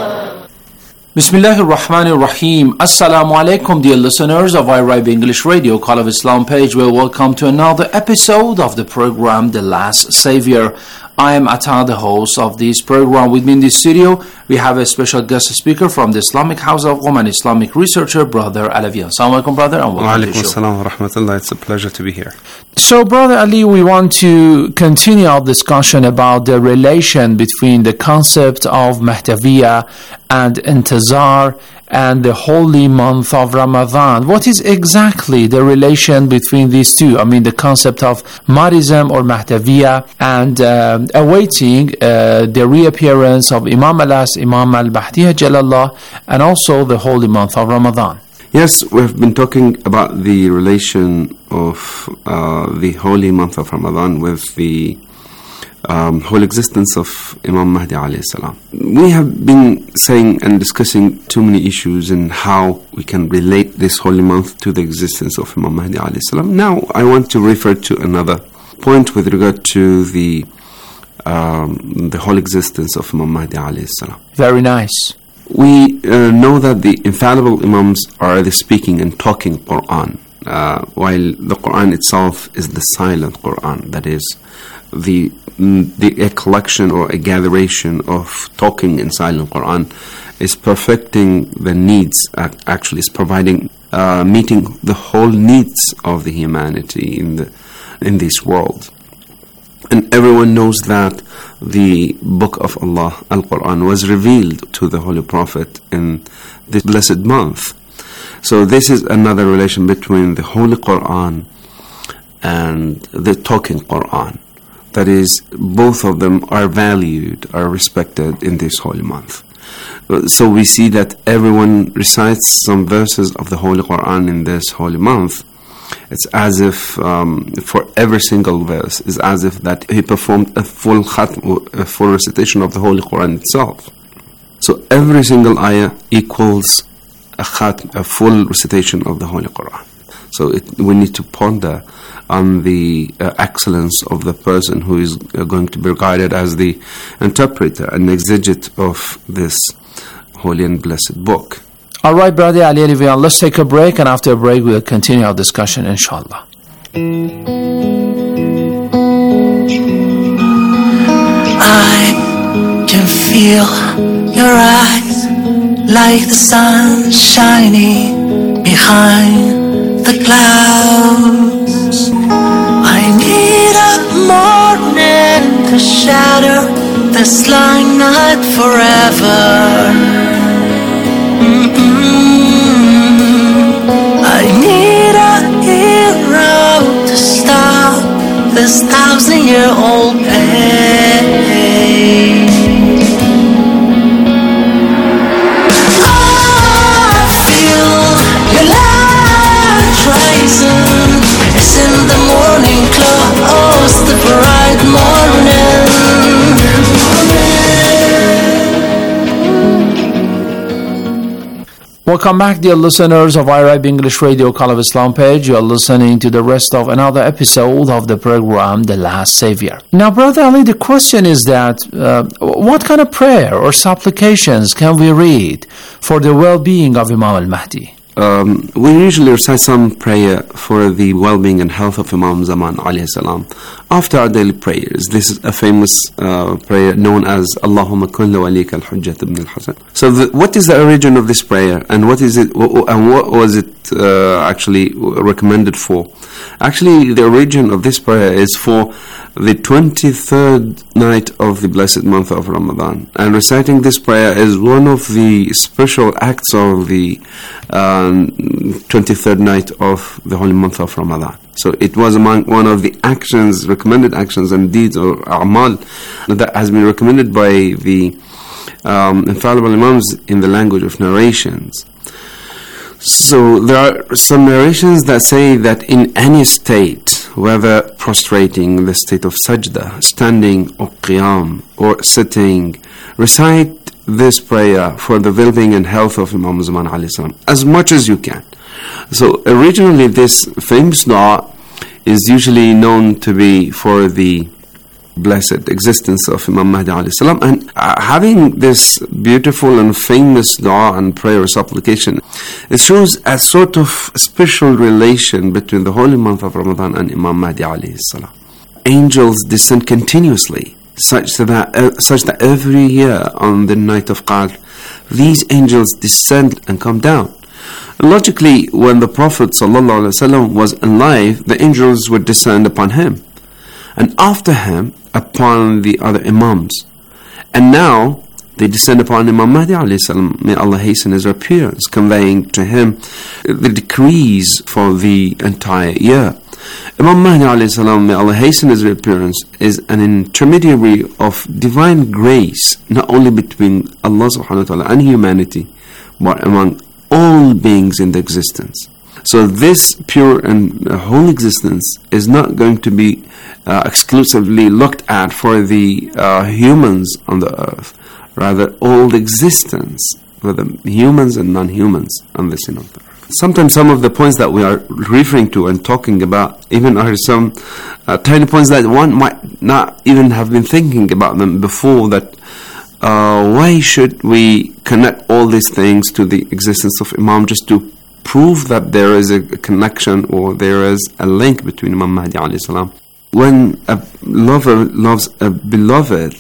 Bismillah ar-Rahman ar-Rahim. Assalamu alaikum, dear listeners of IRIB English Radio, Call of Islam page. Well, welcome to another episode of the program, The Last Savior. I am Atta, the host of this program. With me in the studio, we have a special guest speaker from the Islamic House of Qom, Islamic researcher, Brother Alavi. Assalamu alaikum, brother, and welcome to the show. Wa alaikum assalam wa rahmatullah. It's a pleasure to be here. So, Brother Ali, we want to continue our discussion about the relation between the concept of Mahdaviya and Intizar and the holy month of Ramadan. What is exactly the relation between these two? I mean, the concept of Mahdism or Mahdaviya and awaiting the reappearance of Imam al-As, Imam al-Mahdi Jalallah, and also the holy month of Ramadan. Yes, we've been talking about the relation of the holy month of Ramadan with the whole existence of Imam Mahdi alayhi salam. We have been saying and discussing too many issues in how we can relate this holy month to the existence of Imam Mahdi alayhi salam. Now I want to refer to another point with regard to the whole existence of Imam Mahdi alayhi salam. Very nice. We know that the infallible Imams are the speaking and talking Quran, while the Quran itself is the silent Quran, that is a collection or a gatheration of talking and silent Quran is perfecting the needs, actually is providing, meeting the whole needs of the humanity in this world. And everyone knows that the book of Allah, Al-Quran, was revealed to the Holy Prophet in this blessed month. So this is another relation between the Holy Quran and the talking Quran. That is, both of them are valued, are respected in this holy month. So we see that everyone recites some verses of the Holy Quran in this holy month. It's as if for every single verse is as if that he performed a full recitation of the Holy Quran itself. So every single ayah equals a full recitation of the Holy Quran. So we need to ponder on the excellence of the person who is going to be regarded as the interpreter and exegete of this holy and blessed book. All right, brother Ali Rivian, let's take a break, and after a break, we'll continue our discussion, inshallah. I can feel your eyes like the sun shining behind the clouds. I need a morning to shatter this long night forever. I need a hero to stop this 1,000-year-old pain. It's in the morning close, the bright morning. Welcome back, dear listeners of IRIB English Radio Call of Islam page. You are listening to the rest of another episode of the program, The Last Savior. Now, Brother Ali, the question is that what kind of prayer or supplications can we read for the well-being of Imam al-Mahdi? We usually recite some prayer for the well-being and health of Imam Zaman alayhi salam after our daily prayers. This is a famous prayer known as Allahumma kulli walika al-Hujjat ibn al-Hasan. So what is the origin of this prayer, and what is it, and what was it actually recommended for? Actually, the origin of this prayer is for the 23rd night of the blessed month of Ramadan, and reciting this prayer is one of the special acts of the 23rd night of the holy month of Ramadan. So it was among one of the actions, recommended actions and deeds or a'mal that has been recommended by the infallible imams in the language of narrations. So there are some narrations that say that in any state, whether prostrating in the state of sajda, standing or qiyam, or sitting, recite this prayer for the well-being and health of Imam Zaman alayhi salam as much as you can. So originally this famous dua is usually known to be for the blessed existence of Imam Mahdi alayhi salam, and having this beautiful and famous dua and prayer supplication, it shows a sort of special relation between the holy month of Ramadan and Imam Mahdi alayhi salam. Angels descend continuously, such that every year on the night of Qadr, these angels descend and come down. Logically, when the Prophet ﷺ was alive, the angels would descend upon him, and after him upon the other imams, and now they descend upon Imam Mahdi alayhi salam. May Allah hasten his appearance, conveying to him the decrees for the entire year. Imam Mahdi alayhi salam, may Allah hasten his appearance, is an intermediary of divine grace, not only between Allah subhanahu wa ta'ala and humanity, but among all beings in the existence. So this pure and whole existence is not going to be exclusively looked at for the humans on the earth. Rather, all existence, whether humans and non-humans on this earth. Sometimes some of the points that we are referring to and talking about even are some tiny points that one might not even have been thinking about them before, that why should we connect all these things to the existence of Imam just to prove that there is a connection or there is a link between Imam Mahdi alayhi salam? When a lover loves a beloved,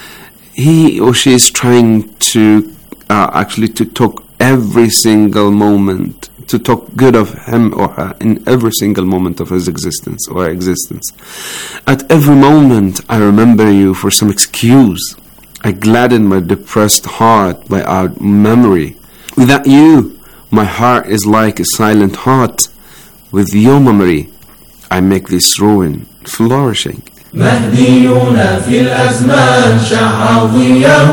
he or she is trying to actually to talk every single moment, to talk good of him or her in every single moment of his existence or her existence. At every moment, I remember you for some excuse. I gladden my depressed heart by our memory. Without you, my heart is like a silent heart. With your memory, I make this ruin flourishing. مهدينا في الأزمان شع ضيه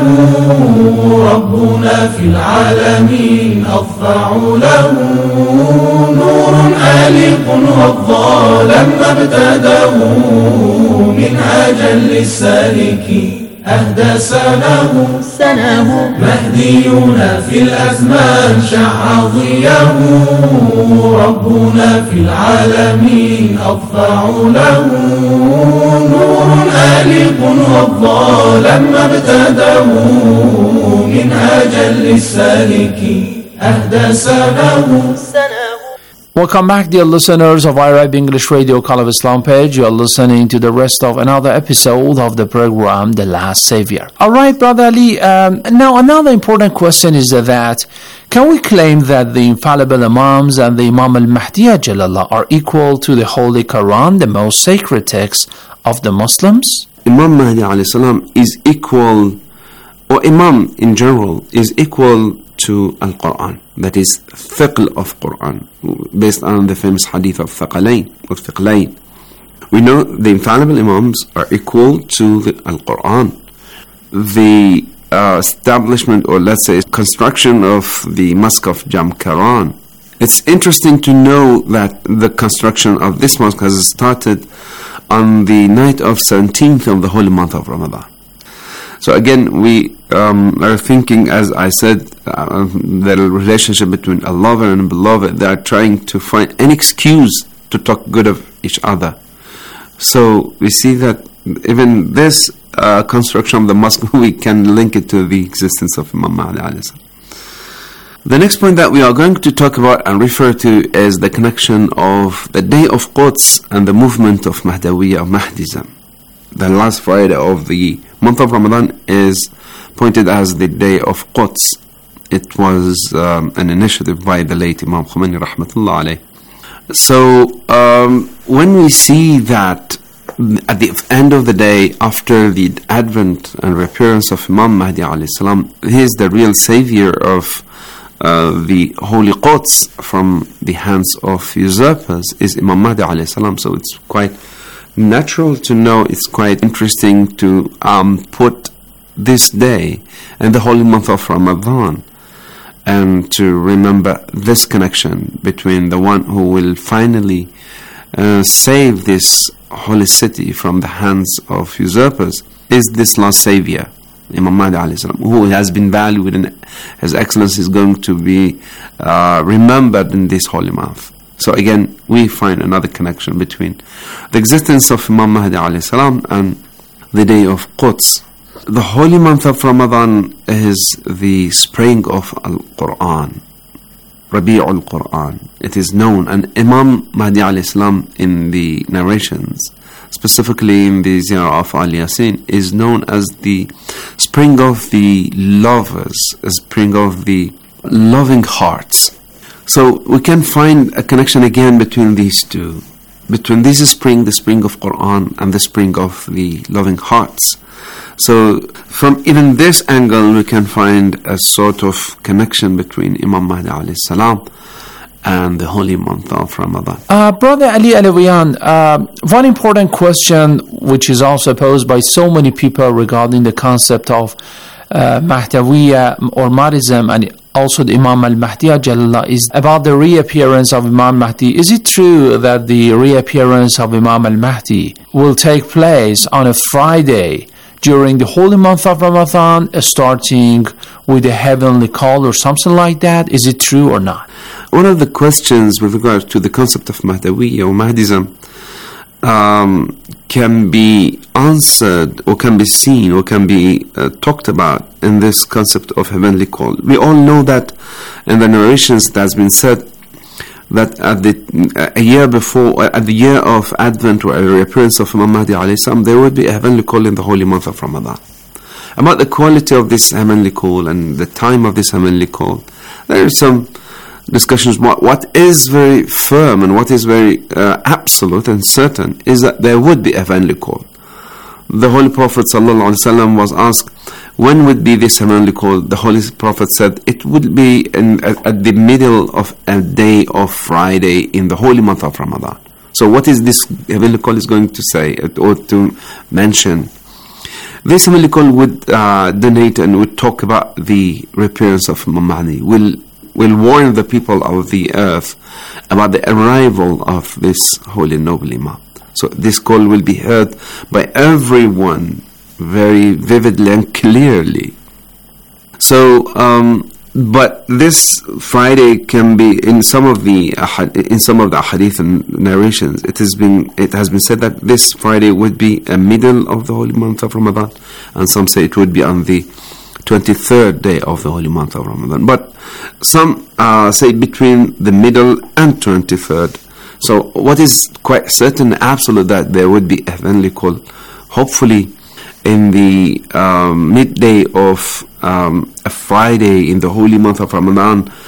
ربنا في العالمين أضفع له نور آلق والظالم ابتداه منهاجا للسالكين أهدى سناه مهدينا في الأزمان شع ضيه ربنا في العالمين أضفع له نور آلق والظالم ابتداه منهاجا للسالك أهدى سناه. Welcome back, dear listeners of IRIB English Radio Call of Islam page. You are listening to the rest of another episode of the program, The Last Savior. Alright, Brother Ali, now another important question is that can we claim that the infallible Imams and the Imam al-Mahdi Ajalallah are equal to the Holy Quran, the most sacred text of the Muslims? Imam Mahdi alayhi salam is equal, or Imam in general is equal to Al-Quran. That is Thiql of Quran, based on the famous hadith of Thaqalain, or Thiqlain. We know the infallible Imams are equal to the Al-Quran. The establishment, or let's say construction of the Mosque of Jamkaran, it's interesting to know that the construction of this mosque has started on the night of 17th of the holy month of Ramadan. So again, we are thinking, as I said, the relationship between a lover and a beloved. They are trying to find an excuse to talk good of each other. So we see that even this construction of the mosque, we can link it to the existence of Imam Mahdi alayhi salam. The next point that we are going to talk about and refer to is the connection of the day of Quds and the movement of Mahdawiyya or Mahdism. The last Friday of the month of Ramadan is pointed as the day of Quds. It was an initiative by the late Imam Khomeini rahmatullah alayh. So when we see that at the end of the day, after the advent and reappearance of Imam Mahdi alayhi salam, he is the real savior of the holy Quds from the hands of usurpers, is Imam Mahdi alayhi salam. So it's quite natural to know, it's quite interesting to put this day in the holy month of Ramadan and to remember this connection between the one who will finally save this holy city from the hands of usurpers is this last savior, Imam Mahdi alayhi salam, who has been valued and his excellence is going to be remembered in this holy month. So again, we find another connection between the existence of Imam Mahdi alayhi salam and the day of Quds. The holy month of Ramadan is the spring of Al-Quran, Rabi'ul Quran. It is known, and Imam Mahdi alayhi salam in the narrations, specifically in the Ziyarah of Al Yasin, is known as the spring of the lovers, a spring of the loving hearts. So we can find a connection again between these two, between this spring, the spring of Quran, and the spring of the loving hearts. So from even this angle, we can find a sort of connection between Imam Mahdi alayhi salam and the holy month of Ramadan. Brother Ali Alawiyan, one important question which is also posed by so many people regarding the concept of Mahdawiyya or Mahdism and also the Imam al-Mahdi Ajalallah is about the reappearance of Imam Mahdi. Is it true that the reappearance of Imam al-Mahdi will take place on a Friday during the holy month of Ramadan, starting with a heavenly call or something like that? Is it true or not? One of the questions with regard to the concept of Mahdawiyya or Mahdism can be answered or can be seen or can be talked about in this concept of heavenly call. We all know that in the narrations that has been said that at a year before, at the year of Advent or the reappearance of Imam Mahdi alayhi salam, there would be a heavenly call in the holy month of Ramadan. About the quality of this heavenly call and the time of this heavenly call, there are some discussions. What is very firm and what is very absolute and certain is that there would be a heavenly call. The Holy Prophet ﷺ was asked, when would be this heavenly call? The Holy Prophet said, it would be at the middle of a day of Friday in the holy month of Ramadan. So what is this heavenly call is going to say or to mention? This heavenly call would donate and would talk about the reappearance of Imam Mahdi, will warn the people of the earth about the arrival of this holy noble Imam. So this call will be heard by everyone very vividly and clearly. So, but this Friday can be in some of the hadith and narrations. It has been said that this Friday would be a middle of the holy month of Ramadan, and some say it would be on the 23rd day of the holy month of Ramadan. But some say between the middle and 23rd. So what is quite certain, absolute, that there would be a heavenly call, hopefully in the midday of a Friday in the holy month of Ramadan,